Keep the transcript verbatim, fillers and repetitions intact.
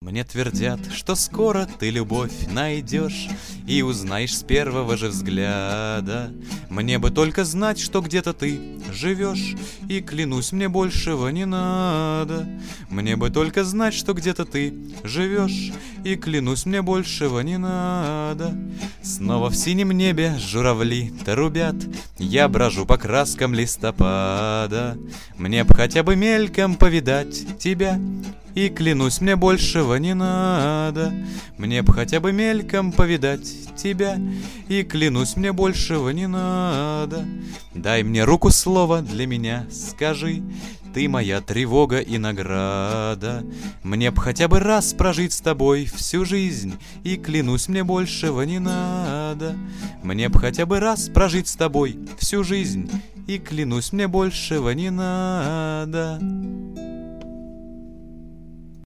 Мне твердят, что скоро ты любовь найдешь и узнаешь с первого же взгляда. Мне бы только знать, что где-то ты живешь, и клянусь, мне большего не надо. Мне бы только знать, что где-то ты живешь, и клянусь, мне большего не надо. Снова в синем небе журавли трубят, я брожу по краскам листопада. Мне б хотя бы мельком повидать тебя, и клянусь, мне большего не надо. Мне б хотя бы мельком повидать тебя, и клянусь, мне большего не надо. Дай мне руку, слово для меня скажи, ты моя тревога и награда. Мне б хотя бы раз прожить с тобой всю жизнь, и клянусь, мне большего не надо. Мне б хотя бы раз прожить с тобой всю жизнь, и клянусь, мне большего не надо.